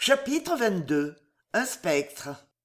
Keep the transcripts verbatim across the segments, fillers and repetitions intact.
Chapitre vingt-deux. Un spectre.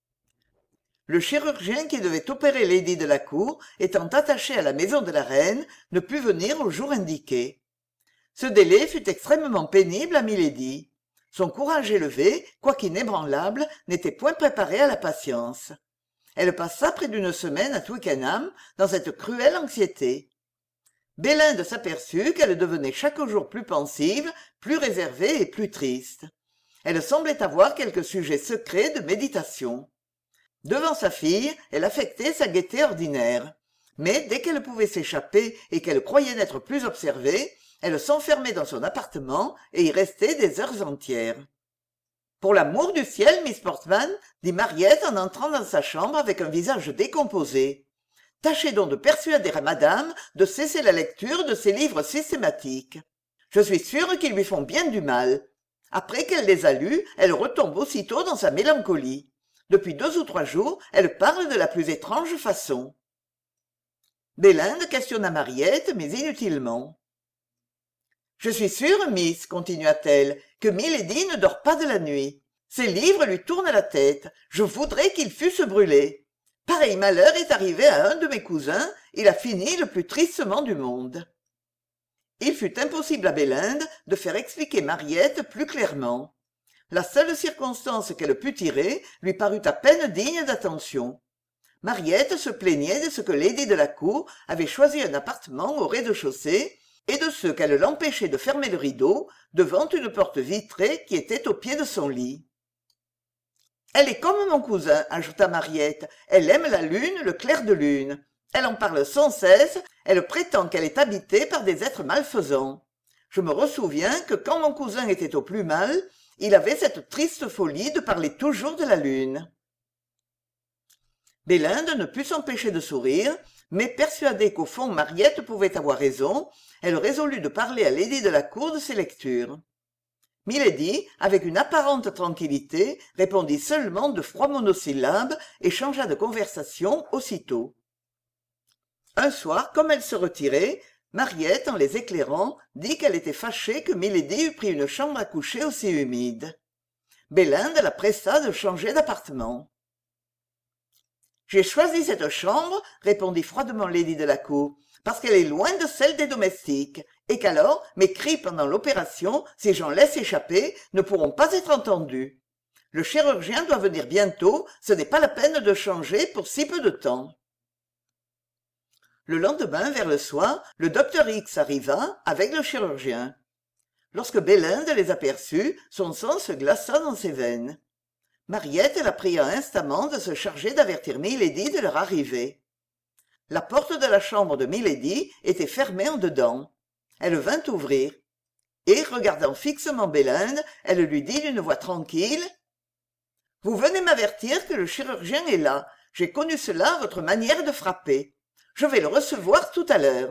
Le chirurgien qui devait opérer lady de la cour, étant attaché à la maison de la reine, ne put venir au jour indiqué. Ce délai fut extrêmement pénible à milady. Son courage élevé, quoiqu'inébranlable, n'était point préparé à la patience. Elle passa près d'une semaine à Twickenham dans cette cruelle anxiété. Belinde s'aperçut qu'elle devenait chaque jour plus pensive, plus réservée et plus triste. Elle semblait avoir quelque sujet secret de méditation. Devant sa fille, elle affectait sa gaieté ordinaire. Mais dès qu'elle pouvait s'échapper et qu'elle croyait n'être plus observée, elle s'enfermait dans son appartement et y restait des heures entières. « Pour l'amour du ciel, Miss Portman, dit Mariette en entrant dans sa chambre avec un visage décomposé. Tâchez donc de persuader à madame de cesser la lecture de ces livres systématiques. Je suis sûre qu'ils lui font bien du mal. Après qu'elle les a lus, elle retombe aussitôt dans sa mélancolie. Depuis deux ou trois jours, elle parle de la plus étrange façon. » Belinde questionna Mariette, mais inutilement. « Je suis sûre, miss, continua-t-elle, que milady ne dort pas de la nuit. Ces livres lui tournent la tête. Je voudrais qu'ils fussent brûlés. Pareil malheur est arrivé à un de mes cousins, il a fini le plus tristement du monde. » Il fut impossible à Belinde de faire expliquer Mariette plus clairement. La seule circonstance qu'elle put tirer lui parut à peine digne d'attention. Mariette se plaignait de ce que lady de la cour avait choisi un appartement au rez-de-chaussée et de ce qu'elle l'empêchait de fermer le rideau devant une porte vitrée qui était au pied de son lit. « Elle est comme mon cousin, ajouta Mariette. Elle aime la lune, le clair de lune. Elle en parle sans cesse, elle prétend qu'elle est habitée par des êtres malfaisants. Je me ressouviens que quand mon cousin était au plus mal, il avait cette triste folie de parler toujours de la lune. » Belinde ne put s'empêcher de sourire, mais persuadée qu'au fond Mariette pouvait avoir raison, elle résolut de parler à lady de la cour de ses lectures. Milady, avec une apparente tranquillité, répondit seulement de froids monosyllabes et changea de conversation aussitôt. Un soir, comme elle se retirait, Mariette, en les éclairant, dit qu'elle était fâchée que milady eût pris une chambre à coucher aussi humide. Belinde la pressa de changer d'appartement. « J'ai choisi cette chambre, répondit froidement lady de la cour, parce qu'elle est loin de celle des domestiques, et qu'alors mes cris pendant l'opération, si j'en laisse échapper, ne pourront pas être entendus. Le chirurgien doit venir bientôt, ce n'est pas la peine de changer pour si peu de temps. » Le lendemain, vers le soir, le docteur X arriva avec le chirurgien. Lorsque Belinde les aperçut, son sang se glaça dans ses veines. Mariette la pria instamment de se charger d'avertir milady de leur arrivée. La porte de la chambre de milady était fermée en dedans. Elle vint ouvrir. Et, regardant fixement Belinde, elle lui dit d'une voix tranquille « Vous venez m'avertir que le chirurgien est là. J'ai connu cela à votre manière de frapper. Je vais le recevoir tout à l'heure. »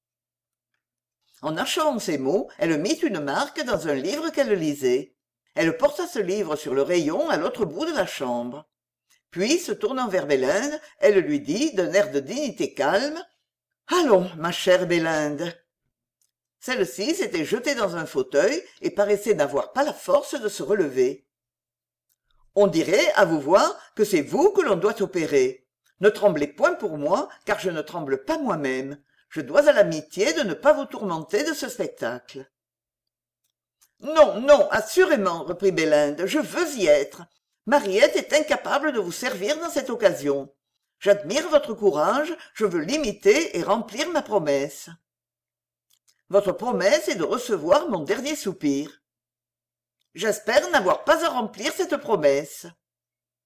En achevant ces mots, elle mit une marque dans un livre qu'elle lisait. Elle porta ce livre sur le rayon à l'autre bout de la chambre. Puis, se tournant vers Belinde, elle lui dit, d'un air de dignité calme, « Allons, ma chère Belinde. » Celle-ci s'était jetée dans un fauteuil et paraissait n'avoir pas la force de se relever. « On dirait, à vous voir, que c'est vous que l'on doit opérer. Ne tremblez point pour moi, car je ne tremble pas moi-même. Je dois à l'amitié de ne pas vous tourmenter de ce spectacle. » « Non, non, assurément, reprit Belinde, je veux y être. Mariette est incapable de vous servir dans cette occasion. J'admire votre courage, je veux l'imiter et remplir ma promesse. » « Votre promesse est de recevoir mon dernier soupir. »« J'espère n'avoir pas à remplir cette promesse. »« Allons, »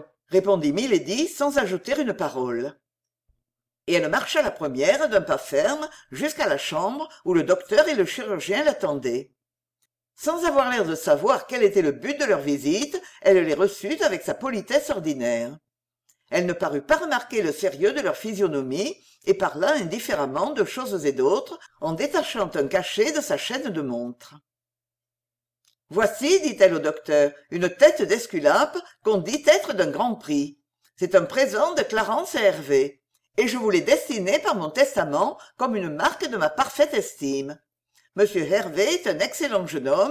répondit milady sans ajouter une parole. Et elle marcha la première d'un pas ferme jusqu'à la chambre où le docteur et le chirurgien l'attendaient. Sans avoir l'air de savoir quel était le but de leur visite, elle les reçut avec sa politesse ordinaire. Elle ne parut pas remarquer le sérieux de leur physionomie et parla indifféremment de choses et d'autres en détachant un cachet de sa chaîne de montre. « Voici, dit-elle au docteur, une tête d'Esculape qu'on dit être d'un grand prix. C'est un présent de Clarence et Hervé, et je vous l'ai destiné par mon testament comme une marque de ma parfaite estime. Monsieur Hervé est un excellent jeune homme,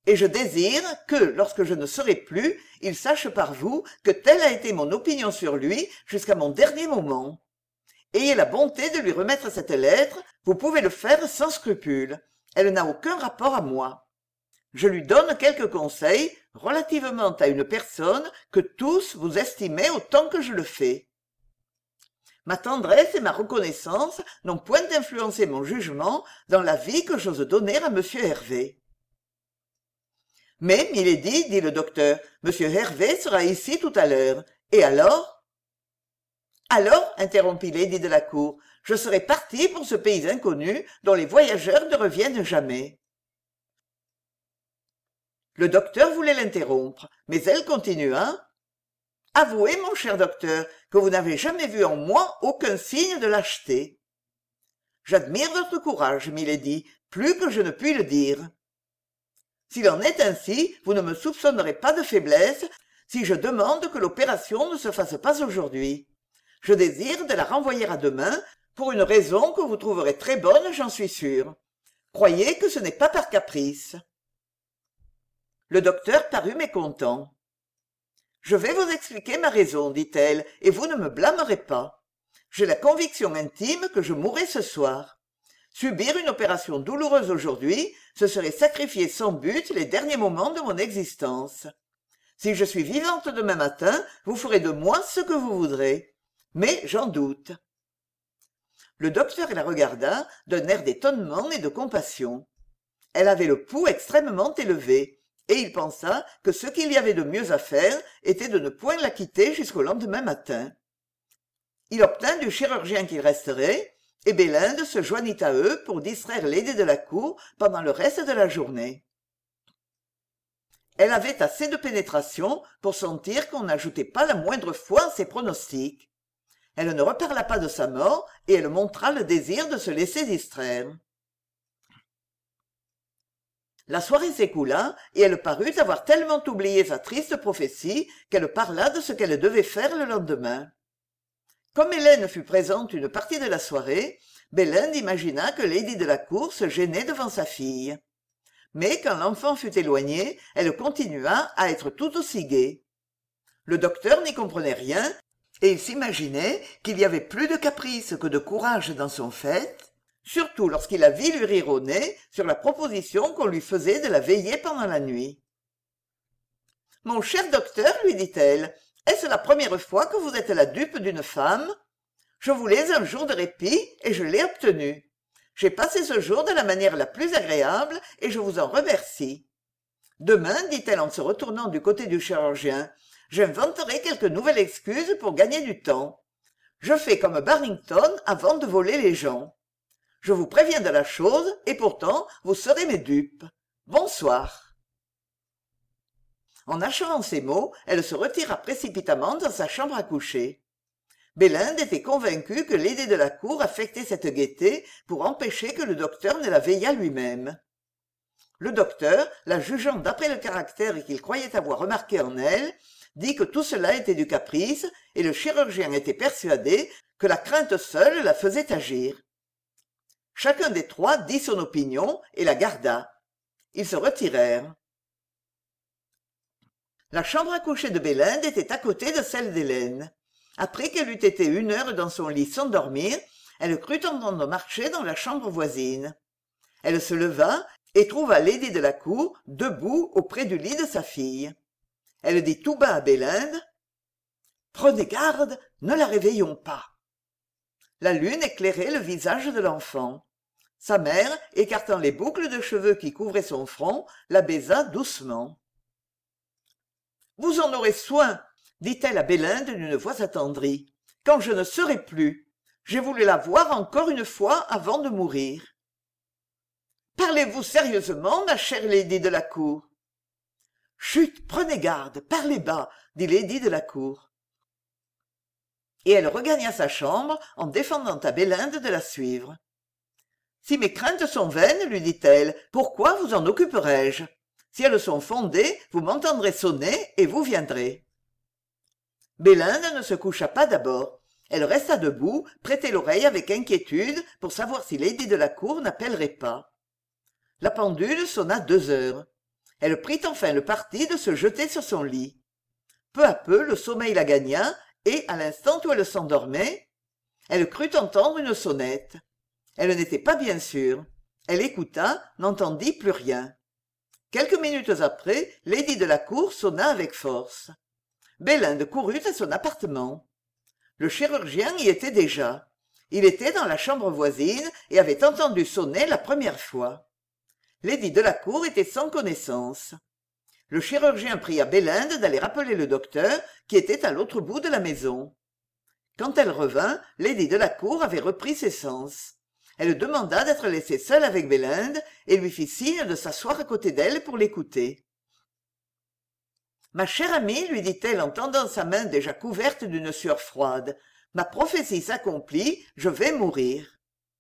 et je désire que, lorsque je ne serai plus, il sache par vous que telle a été mon opinion sur lui jusqu'à mon dernier moment. Ayez la bonté de lui remettre cette lettre, vous pouvez le faire sans scrupule. Elle n'a aucun rapport à moi. Je lui donne quelques conseils relativement à une personne que tous vous estimez autant que je le fais. Ma tendresse et ma reconnaissance n'ont point influencé mon jugement dans l'avis que j'ose donner à monsieur Hervé. Mais, milady, dit le docteur, monsieur Hervé sera ici tout à l'heure. Et alors? Alors, interrompit lady de la cour, je serai partie pour ce pays inconnu dont les voyageurs ne reviennent jamais. Le docteur voulait l'interrompre, mais elle continua. Avouez, mon cher docteur, que vous n'avez jamais vu en moi aucun signe de lâcheté. J'admire votre courage, milady, plus que je ne puis le dire. S'il en est ainsi, vous ne me soupçonnerez pas de faiblesse si je demande que l'opération ne se fasse pas aujourd'hui. Je désire de la renvoyer à demain, pour une raison que vous trouverez très bonne, j'en suis sûr. Croyez que ce n'est pas par caprice. Le docteur parut mécontent. Je vais vous expliquer ma raison, dit-elle, et vous ne me blâmerez pas. J'ai la conviction intime que je mourrai ce soir. Subir une opération douloureuse aujourd'hui, ce serait sacrifier sans but les derniers moments de mon existence. Si je suis vivante demain matin, vous ferez de moi ce que vous voudrez. Mais j'en doute. Le docteur la regarda d'un air d'étonnement et de compassion. Elle avait le pouls extrêmement élevé, et il pensa que ce qu'il y avait de mieux à faire était de ne point la quitter jusqu'au lendemain matin. Il obtint du chirurgien qu'il resterait, et Belinde se joignit à eux pour distraire lady de la cour pendant le reste de la journée. Elle avait assez de pénétration pour sentir qu'on n'ajoutait pas la moindre foi à ses pronostics. Elle ne reparla pas de sa mort, et elle montra le désir de se laisser distraire. La soirée s'écoula, et elle parut avoir tellement oublié sa triste prophétie qu'elle parla de ce qu'elle devait faire le lendemain. Comme Hélène fut présente une partie de la soirée, Belinde imagina que lady de la cour se gênait devant sa fille. Mais quand l'enfant fut éloigné, elle continua à être tout aussi gaie. Le docteur n'y comprenait rien, et il s'imaginait qu'il y avait plus de caprice que de courage dans son fait, surtout lorsqu'il la vit lui rire au nez sur la proposition qu'on lui faisait de la veiller pendant la nuit. « Mon cher docteur, lui dit-elle, est-ce la première fois que vous êtes la dupe d'une femme? Je voulais un jour de répit, et je l'ai obtenu. J'ai passé ce jour de la manière la plus agréable, et je vous en remercie. Demain, dit-elle en se retournant du côté du chirurgien, j'inventerai quelque nouvelle excuse pour gagner du temps. Je fais comme Barrington avant de voler les gens. Je vous préviens de la chose, et pourtant vous serez mes dupes. Bonsoir. » En achevant ces mots, elle se retira précipitamment dans sa chambre à coucher. Belinde était convaincue que lady de la cour affectait cette gaieté pour empêcher que le docteur ne la veillât lui-même. Le docteur, la jugeant d'après le caractère qu'il croyait avoir remarqué en elle, dit que tout cela était du caprice, et le chirurgien était persuadé que la crainte seule la faisait agir. Chacun des trois dit son opinion et la garda. Ils se retirèrent. La chambre à coucher de Belinde était à côté de celle d'Hélène. Après qu'elle eût été une heure dans son lit sans dormir, elle crut entendre marcher dans la chambre voisine. Elle se leva et trouva lady de la cour debout auprès du lit de sa fille. Elle dit tout bas à Belinde, « Prenez garde, ne la réveillons pas. » La lune éclairait le visage de l'enfant. Sa mère, écartant les boucles de cheveux qui couvraient son front, la baisa doucement. « Vous en aurez soin, » dit-elle à Belinde d'une voix attendrie, « quand je ne serai plus. J'ai voulu la voir encore une fois avant de mourir. »« Parlez-vous sérieusement, ma chère lady de la cour ?»« Chut, prenez garde, parlez bas, » dit lady de la cour. Et elle regagna sa chambre en défendant à Belinde de la suivre. « Si mes craintes sont vaines, lui dit-elle, pourquoi vous en occuperai-je ? Si elles sont fondées, vous m'entendrez sonner et vous viendrez. » Belinde ne se coucha pas d'abord. Elle resta debout, prêtait l'oreille avec inquiétude pour savoir si lady de la cour n'appellerait pas. La pendule sonna deux heures. Elle prit enfin le parti de se jeter sur son lit. Peu à peu le sommeil la gagna, et, à l'instant où elle s'endormait, elle crut entendre une sonnette. Elle n'était pas bien sûre. Elle écouta, n'entendit plus rien. Quelques minutes après, Lady Delacour sonna avec force. Belinde courut à son appartement. Le chirurgien y était déjà. Il était dans la chambre voisine et avait entendu sonner la première fois. Lady Delacour était sans connaissance. Le chirurgien pria Belinde d'aller rappeler le docteur, qui était à l'autre bout de la maison. Quand elle revint, Lady Delacour avait repris ses sens. Elle demanda d'être laissée seule avec Belinde et lui fit signe de s'asseoir à côté d'elle pour l'écouter. « Ma chère amie, lui dit-elle en tendant sa main déjà couverte d'une sueur froide, ma prophétie s'accomplit, je vais mourir. »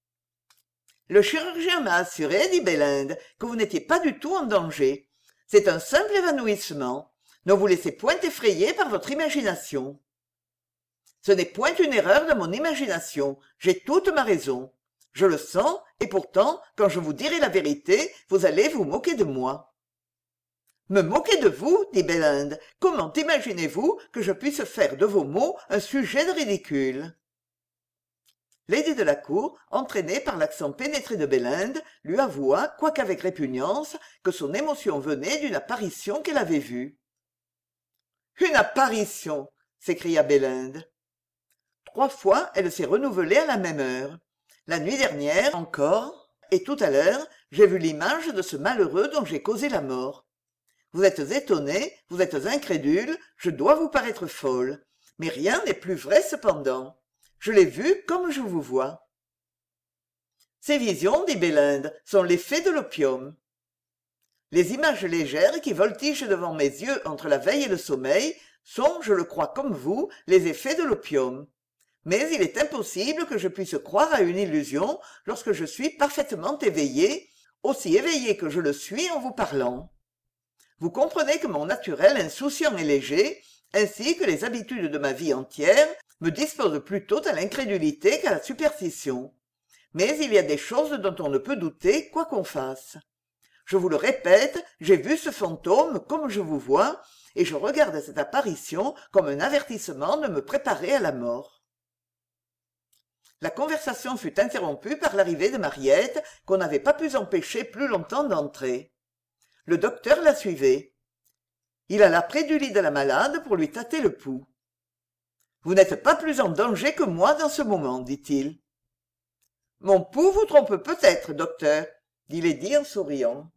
Le chirurgien m'a assuré, dit Belinde, que vous n'étiez pas du tout en danger. C'est un simple évanouissement. Ne vous laissez point effrayer par votre imagination. Ce n'est point une erreur de mon imagination. J'ai toute ma raison. Je le sens, et pourtant, quand je vous dirai la vérité, vous allez vous moquer de moi. Me moquer de vous, dit Belinde. Comment imaginez-vous que je puisse faire de vos mots un sujet de ridicule? Lady Delacour, entraînée par l'accent pénétré de Belinde, lui avoua, quoique avec répugnance, que son émotion venait d'une apparition qu'elle avait vue. « Une apparition !» s'écria Belinde. Trois fois, elle s'est renouvelée à la même heure. La nuit dernière, encore, et tout à l'heure, j'ai vu l'image de ce malheureux dont j'ai causé la mort. Vous êtes étonné, vous êtes incrédule, je dois vous paraître folle. Mais rien n'est plus vrai cependant. Je l'ai vu comme je vous vois. Ces visions, dit Belinde, sont l'effet de l'opium. Les images légères qui voltigent devant mes yeux entre la veille et le sommeil sont, je le crois comme vous, les effets de l'opium. Mais il est impossible que je puisse croire à une illusion lorsque je suis parfaitement éveillé, aussi éveillé que je le suis en vous parlant. Vous comprenez que mon naturel insouciant et léger, ainsi que les habitudes de ma vie entière, me disposent plutôt à l'incrédulité qu'à la superstition. Mais il y a des choses dont on ne peut douter, quoi qu'on fasse. Je vous le répète, j'ai vu ce fantôme comme je vous vois, et je regarde cette apparition comme un avertissement de me préparer à la mort. La conversation fut interrompue par l'arrivée de Mariette, qu'on n'avait pas pu empêcher plus longtemps d'entrer. Le docteur la suivait. Il alla près du lit de la malade pour lui tâter le pouls. « Vous n'êtes pas plus en danger que moi dans ce moment, dit-il. »« Mon pouls vous trompe peut-être, docteur, » dit Lady en souriant.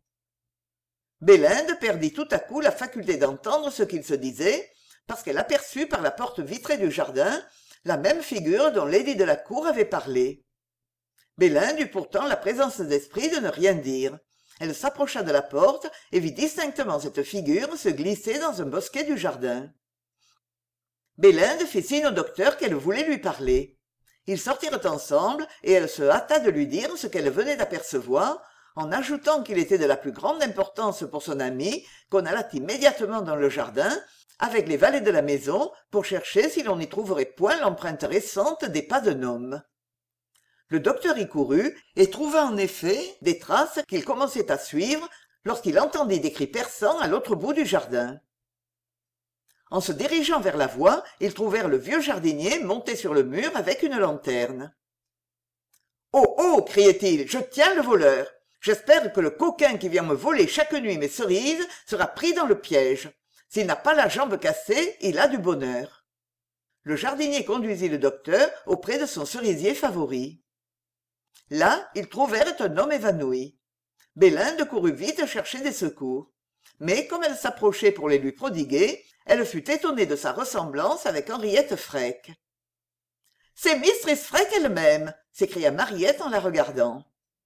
Belinde perdit tout à coup la faculté d'entendre ce qu'il se disait, parce qu'elle aperçut par la porte vitrée du jardin la même figure dont Lady Delacour avait parlé. Belinde eut pourtant la présence d'esprit de ne rien dire. Elle s'approcha de la porte et vit distinctement cette figure se glisser dans un bosquet du jardin. Belinde fit signe au docteur qu'elle voulait lui parler. Ils sortirent ensemble et elle se hâta de lui dire ce qu'elle venait d'apercevoir, en ajoutant qu'il était de la plus grande importance pour son amie qu'on allât immédiatement dans le jardin, avec les valets de la maison, pour chercher si l'on n'y trouverait point l'empreinte récente des pas d'un homme. Le docteur y courut et trouva en effet des traces qu'il commençait à suivre lorsqu'il entendit des cris perçants à l'autre bout du jardin. En se dirigeant vers la voie, ils trouvèrent le vieux jardinier monté sur le mur avec une lanterne. « Oh, oh !» criait-il, « je tiens le voleur. J'espère que le coquin qui vient me voler chaque nuit mes cerises sera pris dans le piège. S'il n'a pas la jambe cassée, il a du bonheur. » Le jardinier conduisit le docteur auprès de son cerisier favori. Là, ils trouvèrent un homme évanoui. Belinde courut vite chercher des secours. Mais comme elle s'approchait pour les lui prodiguer, elle fut étonnée de sa ressemblance avec Henriette Freke. « C'est mistress Freke elle-même !» s'écria Mariette en la regardant.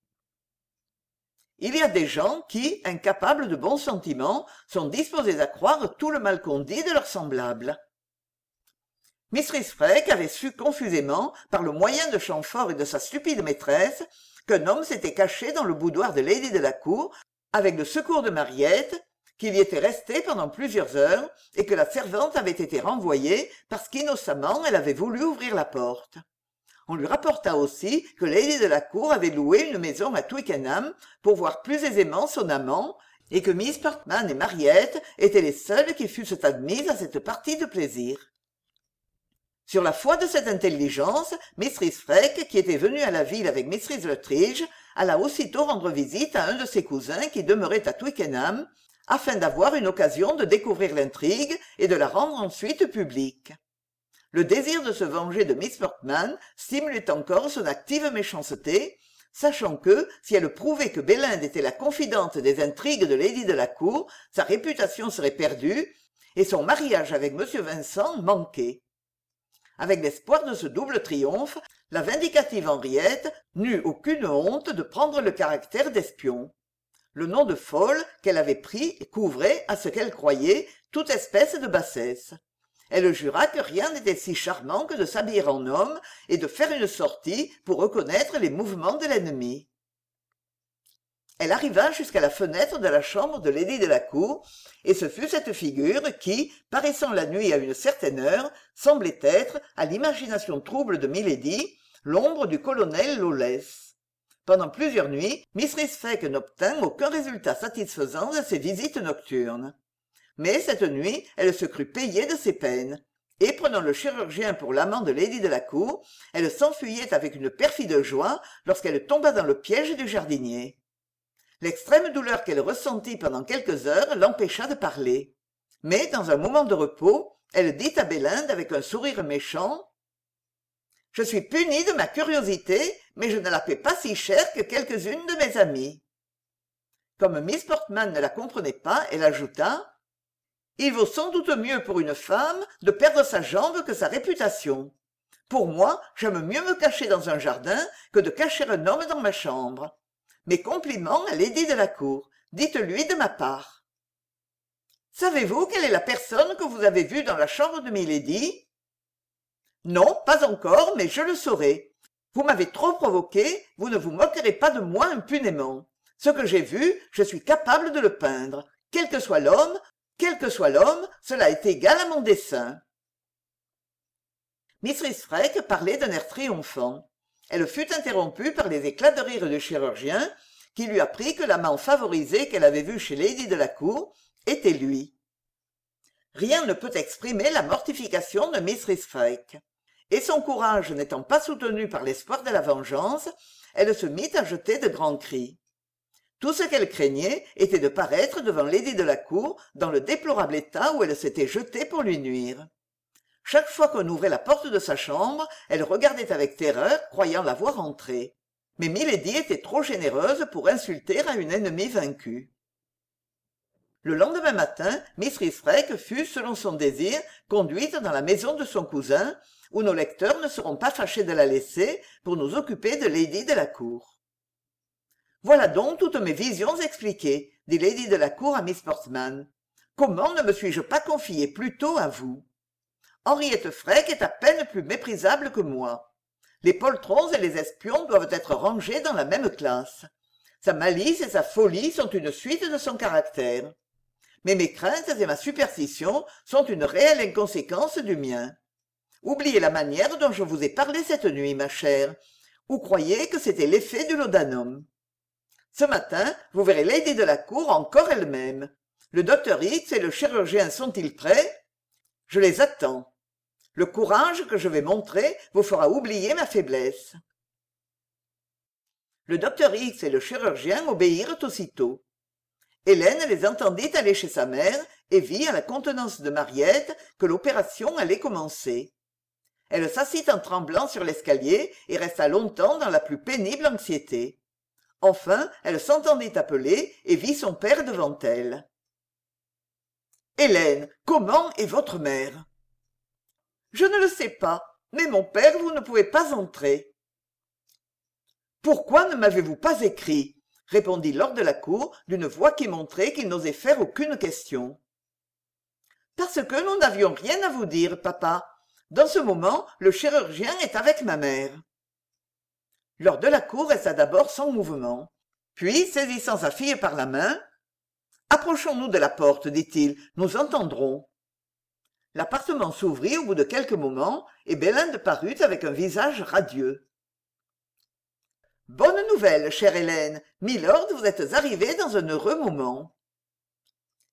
Il y a des gens qui, incapables de bons sentiments, sont disposés à croire tout le mal qu'on dit de leurs semblables. Mistress Freke avait su confusément, par le moyen de Chamfort et de sa stupide maîtresse, qu'un homme s'était caché dans le boudoir de Lady Delacour avec le secours de Mariette, qu'il y était resté pendant plusieurs heures et que la servante avait été renvoyée parce qu'innocemment elle avait voulu ouvrir la porte. On lui rapporta aussi que Lady Delacour avait loué une maison à Twickenham pour voir plus aisément son amant et que miss Portman et Mariette étaient les seules qui fussent admises à cette partie de plaisir. Sur la foi de cette intelligence, mistress Freke, qui était venue à la ville avec mistress Luttridge, alla aussitôt rendre visite à un de ses cousins qui demeurait à Twickenham, afin d'avoir une occasion de découvrir l'intrigue et de la rendre ensuite publique. Le désir de se venger de miss Portman stimulait encore son active méchanceté, sachant que, si elle prouvait que Belinde était la confidente des intrigues de lady de la cour, sa réputation serait perdue, et son mariage avec M. Vincent manqué. Avec l'espoir de ce double triomphe, la vindicative Henriette n'eut aucune honte de prendre le caractère d'espion. Le nom de folle qu'elle avait pris couvrait, à ce qu'elle croyait, toute espèce de bassesse. Elle jura que rien n'était si charmant que de s'habiller en homme et de faire une sortie pour reconnaître les mouvements de l'ennemi. Elle arriva jusqu'à la fenêtre de la chambre de lady de la cour, et ce fut cette figure qui, paraissant la nuit à une certaine heure, semblait être, à l'imagination trouble de milady, l'ombre du colonel Lawless. Pendant plusieurs nuits, mistress Freke n'obtint aucun résultat satisfaisant de ses visites nocturnes. Mais cette nuit, elle se crut payée de ses peines, et prenant le chirurgien pour l'amant de lady de la cour, elle s'enfuyait avec une perfide joie lorsqu'elle tomba dans le piège du jardinier. L'extrême douleur qu'elle ressentit pendant quelques heures l'empêcha de parler. Mais, dans un moment de repos, elle dit à Belinde avec un sourire méchant « Je suis punie de ma curiosité, mais je ne la paie pas si cher que quelques-unes de mes amies. » Comme miss Portman ne la comprenait pas, elle ajouta « Il vaut sans doute mieux pour une femme de perdre sa jambe que sa réputation. Pour moi, j'aime mieux me cacher dans un jardin que de cacher un homme dans ma chambre. Mes compliments à lady de la cour. Dites-lui de ma part. » « Savez-vous quelle est la personne que vous avez vue dans la chambre de milady ? » ?»« Non, pas encore, mais je le saurai. Vous m'avez trop provoqué, vous ne vous moquerez pas de moi impunément. Ce que j'ai vu, je suis capable de le peindre. Quel que soit l'homme, quel que soit l'homme, cela est égal à mon dessein. » mistress Freke parlait d'un air triomphant. Elle fut interrompue par les éclats de rire du chirurgien, qui lui apprit que l'amant favorisé qu'elle avait vu chez lady de la cour était lui. Rien ne peut exprimer la mortification de mistress Freke. Et son courage n'étant pas soutenu par l'espoir de la vengeance, elle se mit à jeter de grands cris. Tout ce qu'elle craignait était de paraître devant lady de la cour dans le déplorable état où elle s'était jetée pour lui nuire. Chaque fois qu'on ouvrait la porte de sa chambre, elle regardait avec terreur, croyant la voir entrer. Mais milady était trop généreuse pour insulter à une ennemie vaincue. Le lendemain matin, mistress Freke fut, selon son désir, conduite dans la maison de son cousin, où nos lecteurs ne seront pas fâchés de la laisser pour nous occuper de lady de la cour. « Voilà donc toutes mes visions expliquées, » dit lady de la cour à miss Portman. « Comment ne me suis-je pas confiée plus tôt à vous ? Henriette Freke est à peine plus méprisable que moi. Les poltrons et les espions doivent être rangés dans la même classe. Sa malice et sa folie sont une suite de son caractère. Mais mes craintes et ma superstition sont une réelle inconséquence du mien. Oubliez la manière dont je vous ai parlé cette nuit, ma chère, ou croyez que c'était l'effet du laudanum. Ce matin, vous verrez lady de la cour encore elle-même. Le docteur X et le chirurgien sont-ils prêts ? Je les attends. Le courage que je vais montrer vous fera oublier ma faiblesse. » Le docteur X et le chirurgien obéirent aussitôt. Hélène les entendit aller chez sa mère et vit à la contenance de Mariette que l'opération allait commencer. Elle s'assit en tremblant sur l'escalier et resta longtemps dans la plus pénible anxiété. Enfin, elle s'entendit appeler et vit son père devant elle. « Hélène, comment est votre mère ?»« Je ne le sais pas, mais mon père, vous ne pouvez pas entrer. »« Pourquoi ne m'avez-vous pas écrit ?» répondit lord de la cour d'une voix qui montrait qu'il n'osait faire aucune question. « Parce que nous n'avions rien à vous dire, papa. Dans ce moment, le chirurgien est avec ma mère. » Lord de la cour resta d'abord sans mouvement. Puis, saisissant sa fille par la main, « Approchons-nous de la porte, dit-il, nous entendrons. » L'appartement s'ouvrit au bout de quelques moments, et Belinde parut avec un visage radieux. « Bonne nouvelle, chère Hélène. Milord, vous êtes arrivée dans un heureux moment. »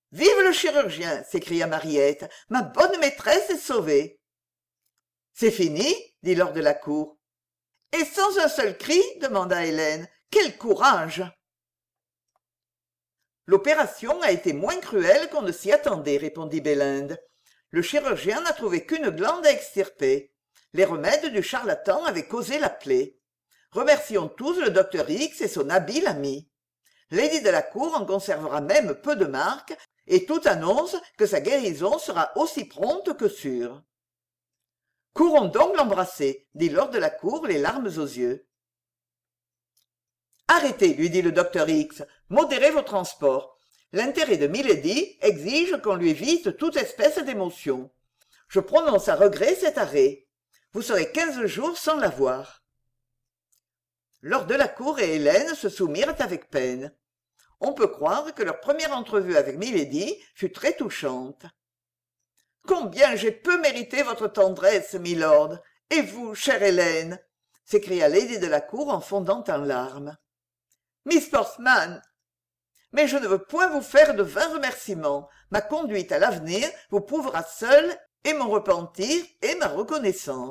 Vive le chirurgien s'écria Mariette. Ma bonne maîtresse est sauvée. C'est fini dit lord de la cour. Et sans un seul cri demanda Hélène. Quel courage! L'opération a été moins cruelle qu'on ne s'y attendait, répondit Belinde. Le chirurgien n'a trouvé qu'une glande à extirper. Les remèdes du charlatan avaient causé la plaie. Remercions tous le docteur X et son habile ami. Lady de la Cour en conservera même peu de marques, et tout annonce que sa guérison sera aussi prompte que sûre. Courons donc l'embrasser, dit lord de la Cour, les larmes aux yeux. Arrêtez, lui dit le docteur X, modérez vos transports. L'intérêt de milady exige qu'on lui évite toute espèce d'émotion. Je prononce à regret cet arrêt. Vous serez quinze jours sans la voir. Lord de la Cour et Hélène se soumirent avec peine. On peut croire que leur première entrevue avec milady fut très touchante. « Combien j'ai peu mérité votre tendresse, milord, et vous, chère Hélène !» s'écria lady de la Cour en fondant en larmes. « Miss Portman, mais je ne veux point vous faire de vains remerciements. Ma conduite à l'avenir vous prouvera seule et mon repentir et ma reconnaissance. »